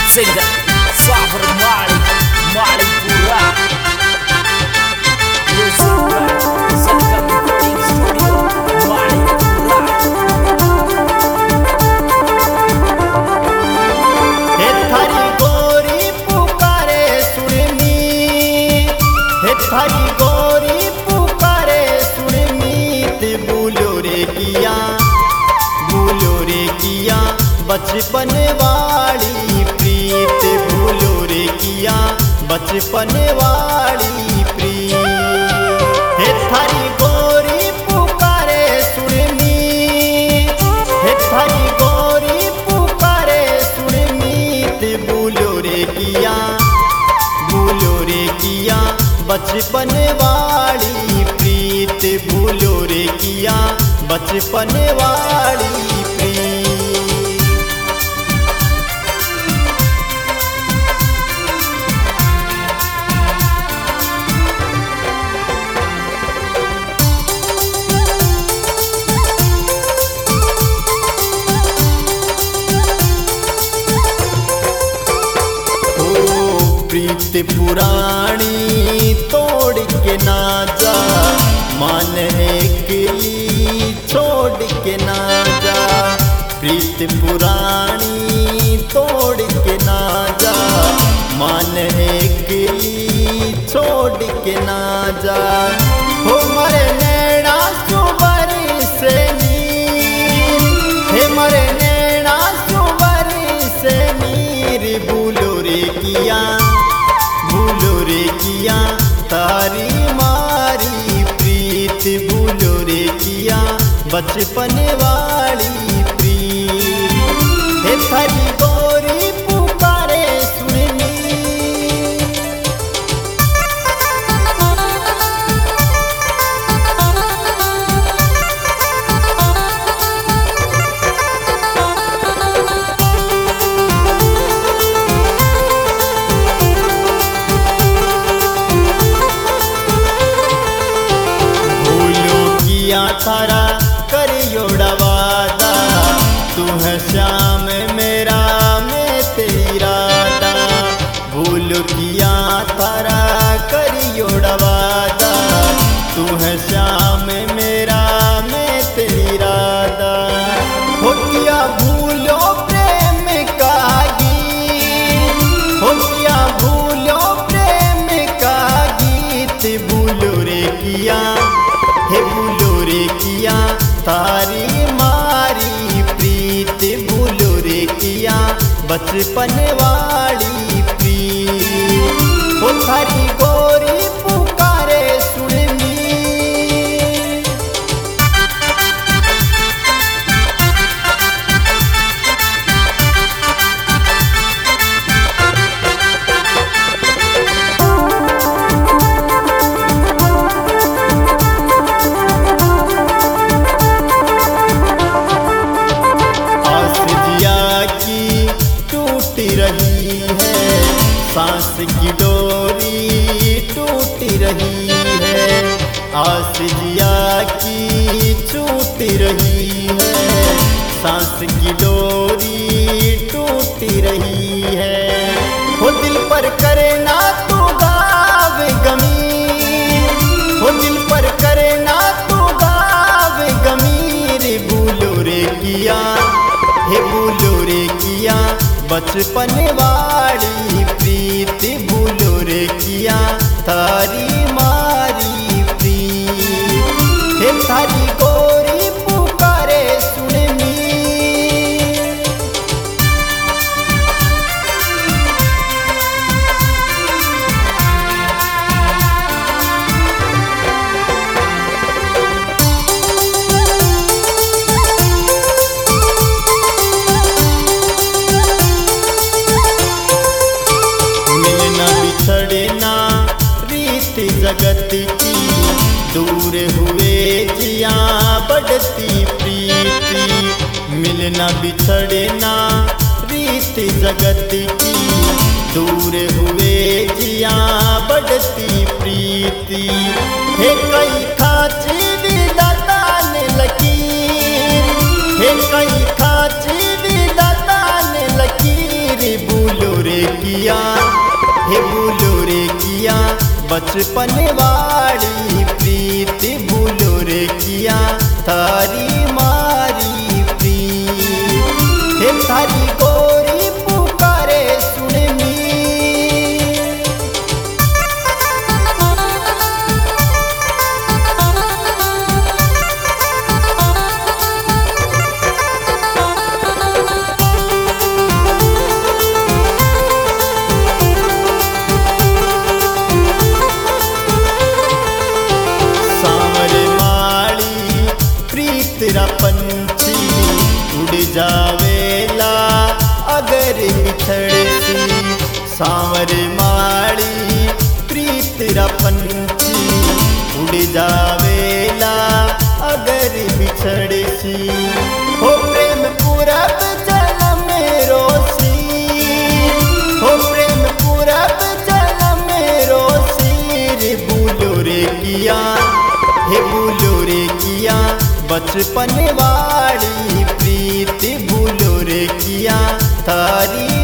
singer Sabar Malipura. Music by Sangam Recording Studio, Malipura. हे थारी गोरी पुकारे सुनमी, हे थारी गोरी पुकारे सुनमी, ते बोलो रे किया बचपन वाली प्रीत, भूलो रे किया बचपन वाली प्रीत। हे थारी गोरी पुकारे सुनमी, हे थारी गोरी पुकारे सुनमी, ते बोलो रे किया बचपन वाली प्रीत, भूलो रे किया बचपन वाली प्रीत। प्रीत पुरानी तोड़ के ना जा, मानने के लिए छोड़ के ना जा। प्रीत पुरानी तोड़ के ना जा, मानने के लिए छोड़ के ना जा। हो मरे नैना सुबर से नीर, हे मरे नैना सुबर से नीर, भूलो रे किया तारी मारी प्रीत, भूलो रे किया बचपन वाली प्रीत। हे थारी गोरी पुकारे सुनमी, थारा करियोड़ा वादा, तू है श्याम मेरा मैं तेरी राधा। भूल किया थारा करियोड़ा वादा, तू है श्याम मेरा मैं तेरी राधा। हो किया भूलो प्रेम का गीत, हो किया भूलो प्रेम का गीत, भूलो रे किया हे भूलो रे किया तारी मारी प्रीत, भूलो रे किया बचपन वाली प्रीत। ओ थारी गोरी पुकारे सुनमी, रही है सांस की डोरी टूट रही है, आस जिया की छूट रही है, सांस की डोरी टूट रही है। हो दिल पर करे ना तू गाव गमीर, हो दिल पर करे ना तू गाव गमीर, भूलो रे किया हे भूलो रे किया बचपन वाली प्रीत, भूलो रे किया तारी मारी प्रीत। हे थारी गोरी पुकारे सुनमी, बिछड़ना रीत जगत की, दूर हुए जिया बढ़ती प्रीति। मिलना बिछड़ना रीत जगत की, दूर हुए जिया बढ़ती प्रीति। हे कई खाची विदाता ने लकीर, हे कई खाची विदाता ने लकीर, भूलो बचपन वाली प्रीति भूलो रे किया थारी मारी प्रीत हे थारी गोरी पुकारे सुनमी तेरा पंछी उड़ जावेला अगर बिछड़े सी सांवर माड़ी प्रीत तेरा पंछी उड़ जावेला अगर बिछड़े सी हो प्रेम पूरब जल मेरो सी हो प्रेम पूरब जल मेरो सी भूलो रे किया हे भूलो रे किया बचपन वाली प्रीति भूलो रे किया थारी